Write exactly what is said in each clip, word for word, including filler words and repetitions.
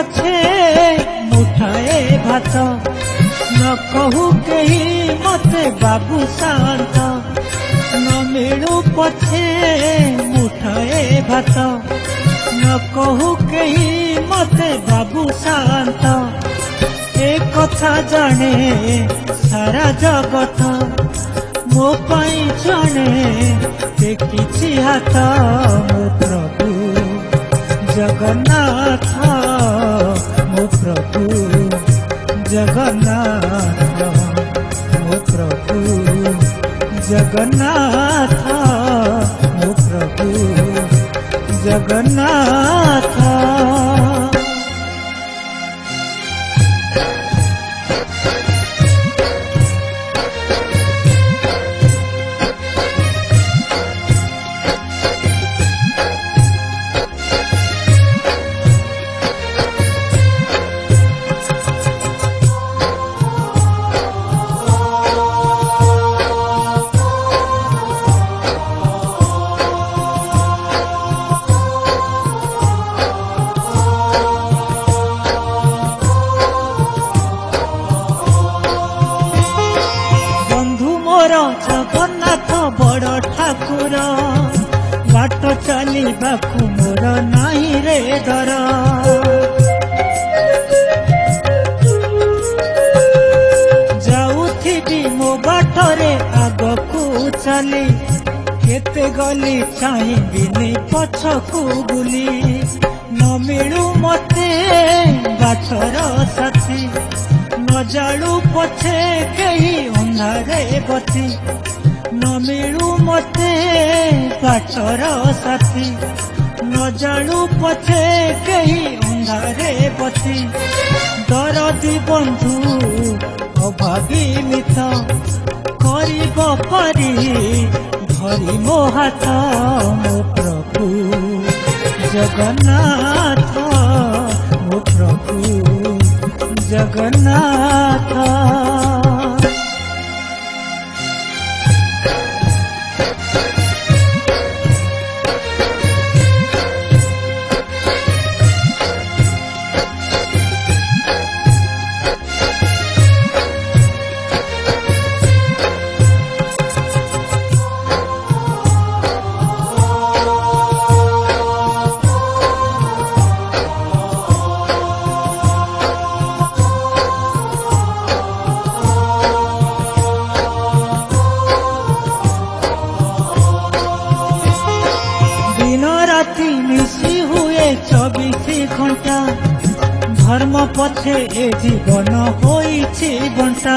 पछे मुठाए भात न कहू कही मते बाबू शांत न मिलू पछे मुठाए भात न कहू कही मते बाबू शांत ए कथा जाने सारा जगत मो पाई जाने देखी हाथ मो प्रभु जगन्नाथ मो प्रभु जगन्नाथ मो प्रभु जगन्नाथ मो प्रभु जगन्नाथ। जगन्नाथ बड़ ठाकुर बाट चलवाकू मोर नहीं रे डर जाऊथी मो बाटरे आगकू चली केते गली चाहिबिनी पछकू बुली न मिलू मते बाटर साथी न जालू पछे कही अंधारे बती न मिलू मते बाटर साथी न जालू पछे कही अंधारे बती दरदी बंधु अभागी मित करिब पारी धरी मो हाथ मो प्रभु जगन्नाथ मो प्रभु जगन्नाथ। मिसी हुए चौबीस घंटा धर्म पछे ए जीवन होइछि बंटा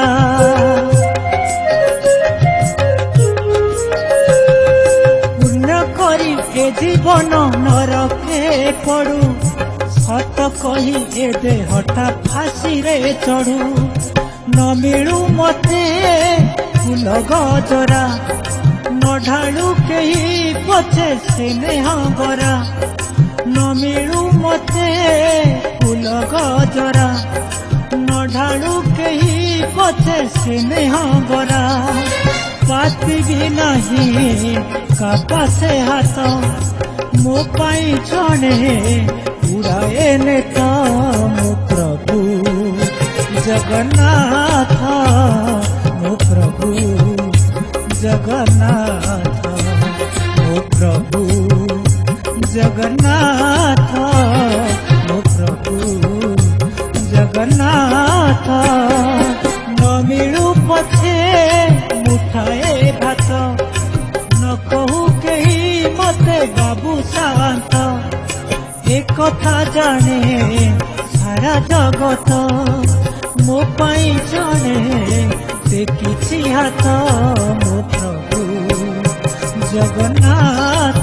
पुण्य करी ए जीवन नरके पड़ू सत कही ए देहटा फांसी रे चढ़ू न मिलू मते फूल गजरा न ढालू कही पछे स्नेह गरा न मिलू मते फूल गजरा न ढालू कही पछे स्नेह गरा पाती भी नहीं कापासे हाथ मो पाई जने उड़ाए नेता मो प्रभु जगन्नाथ मो प्रभु जगन्नाथ मो प्रभु जगन्नाथ मो प्रभु जगन्नाथ न मिलू पछे मुठाए भात न कहू कही मते बाबू शांत एक कथा जाने सारा जगत मो पाई जने देखी हाथ मो प्रभु जगन्नाथ।